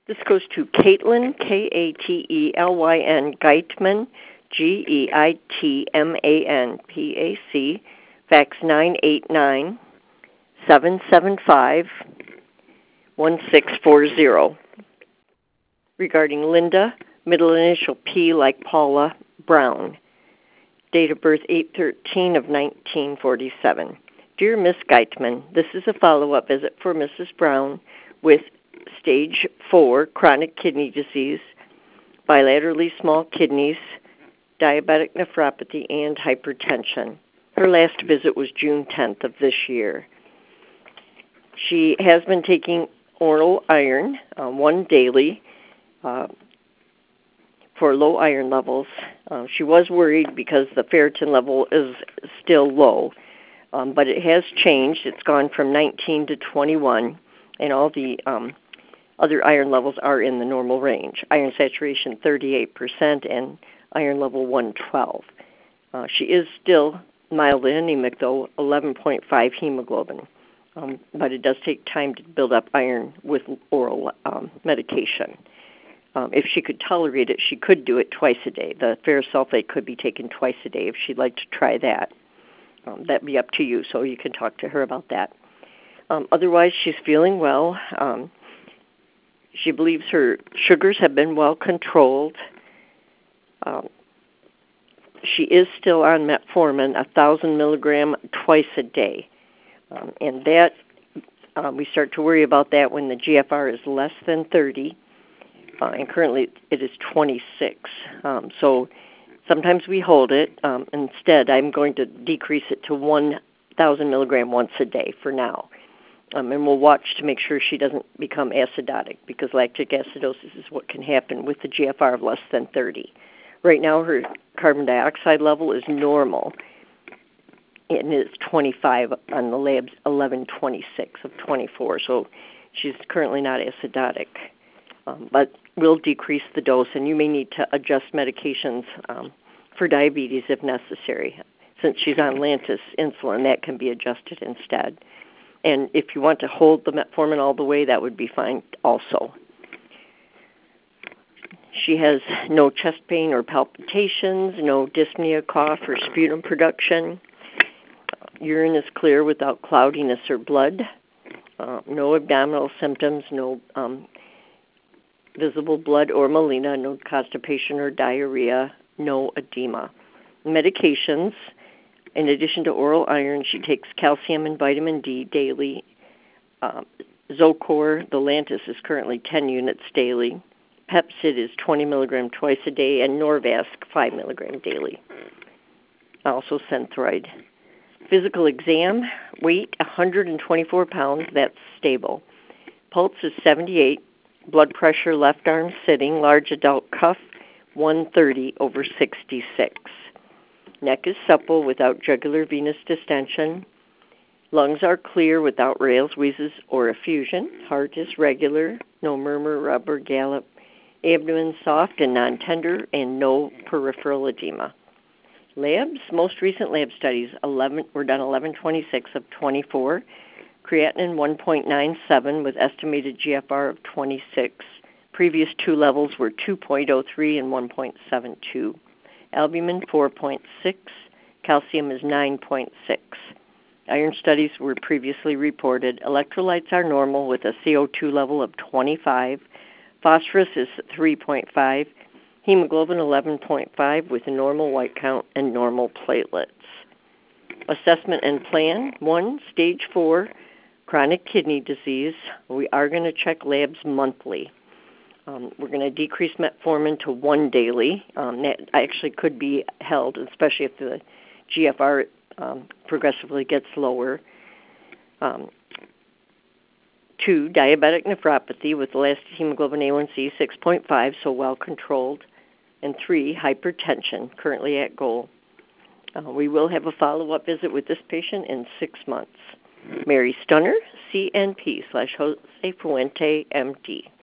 This goes to Caitlin, K-A-T-E-L-Y-N, Geitman, G-E-I-T-M-A-N, P-A-C, fax 989-775-1640. Regarding Linda, middle initial P like Paula, Brown. Date of birth 8/13 of 1947. Dear Miss Geitman, this is a follow-up visit for Mrs. Brown with stage 4 chronic kidney disease, bilaterally small kidneys, diabetic nephropathy, and hypertension. Her last visit was June 10th of this year. She has been taking oral iron, one daily, for low iron levels. She was worried because the ferritin level is still low, but it has changed. It's gone from 19 to 21, and all the other iron levels are in the normal range. Iron saturation 38% and iron level 112. She is still mildly anemic, though, 11.5 hemoglobin, but it does take time to build up iron with oral medication. If she could tolerate it, she could do it twice a day. The ferrous sulfate could be taken twice a day if she'd like to try that. That'd be up to you, so you can talk to her about that. Otherwise, she's feeling well. She believes her sugars have been well controlled. She is still on metformin, 1,000 milligram twice a day. And that, we start to worry about that when the GFR is less than 30. And currently it is 26. So sometimes we hold it. Instead, I'm going to decrease it to 1,000 milligram once a day for now. And we'll watch to make sure she doesn't become acidotic, because lactic acidosis is what can happen with the GFR of less than 30. Right now her carbon dioxide level is normal, and it's 25 on the labs, 1126 of 24. So she's currently not acidotic. But we'll decrease the dose, and you may need to adjust medications for diabetes if necessary. Since she's on Lantus insulin, that can be adjusted instead. And if you want to hold the metformin all the way, that would be fine also. She has no chest pain or palpitations, no dyspnea, cough, or sputum production. Urine is clear without cloudiness or blood. No abdominal symptoms, no visible blood or melena, no constipation or diarrhea, no edema. Medications, in addition to oral iron, she takes calcium and vitamin D daily. Zocor, the Lantus, is currently 10 units daily. Pepcid is 20 milligram twice a day, and Norvasc 5 milligram daily. Also Synthroid. Physical exam, weight 124 pounds, that's stable. Pulse is 78. Blood pressure, left arm sitting, large adult cuff, 130/66. Neck is supple without jugular venous distension. Lungs are clear without rales, wheezes, or effusion. Heart is regular, no murmur, rub, or gallop. Abdomen soft and non-tender, and no peripheral edema. Labs, most recent lab studies were done 11/26 of 24. Creatinine 1.97 with estimated GFR of 26. Previous two levels were 2.03 and 1.72. Albumin 4.6. Calcium is 9.6. Iron studies were previously reported. Electrolytes are normal with a CO2 level of 25. Phosphorus is 3.5. Hemoglobin 11.5 with a normal white count and normal platelets. Assessment and plan. 1, stage 4. Chronic kidney disease. We are going to check labs monthly. We're going to decrease metformin to 1 daily. That actually could be held, especially if the GFR progressively gets lower. 2, diabetic nephropathy with the last hemoglobin A1C 6.5, so well controlled. And 3, hypertension, currently at goal. We will have a follow-up visit with this patient in 6 months. Mary Stunner, CNP /Jose Fuente, MD.